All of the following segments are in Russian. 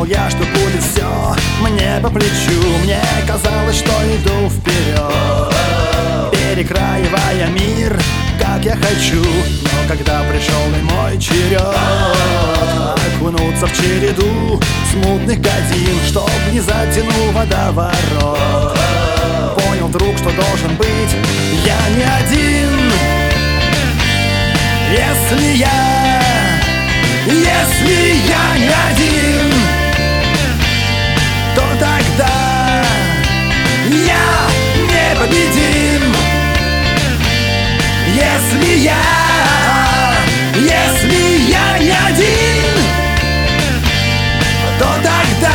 я, что будет все мне по плечу. Мне казалось, что иду вперед, перекраивая мир, как я хочу. Но когда пришел и мой черед окунуться в череду смутных картин, чтоб не затянул водоворот, понял вдруг, что должен быть я не один. Если я не один, то тогда я непобедим. Если я не один, то тогда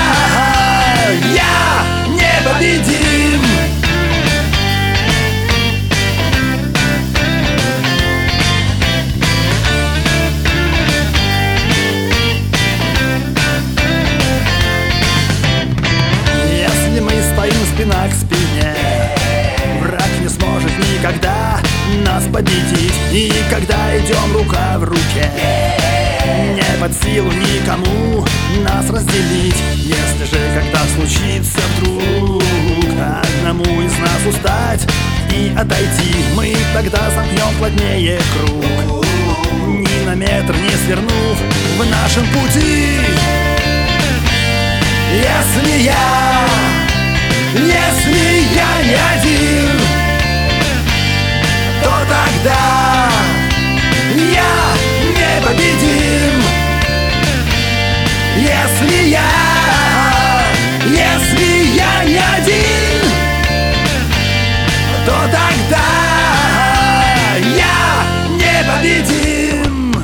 я непобедим. Если мы стоим спина к спине, враг не сможет никогда нас победить. И когда идем рука в руке, не под силу никому нас разделить. Если же когда случится вдруг одному из нас устать и отойти, мы тогда замкнем плотнее круг, ни на метр не свернув в нашем пути. Если я не один, то тогда я непобедим. Если я не один, то тогда я непобедим.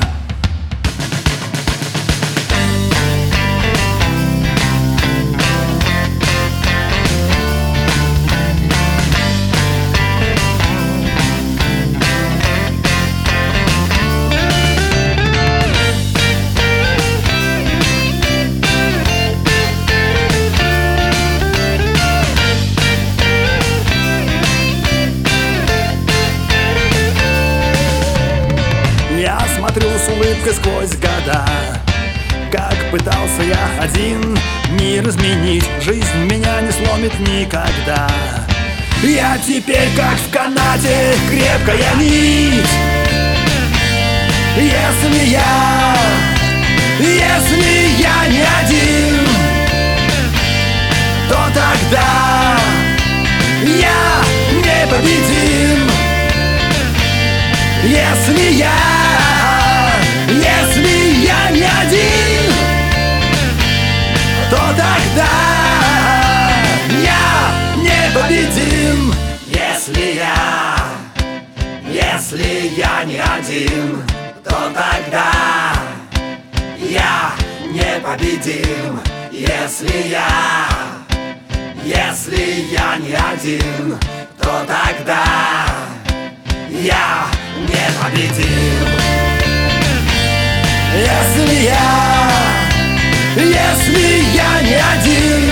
Смотрю с улыбкой сквозь года, как пытался я один мир изменить. Жизнь меня не сломит никогда. Я теперь как в канате крепкая нить. Если я не один, то тогда я непобедим. Если я не один, то тогда я непобедим. Если я не один, то тогда я непобедим. Если я не один, то тогда я непобедим. Если я не один,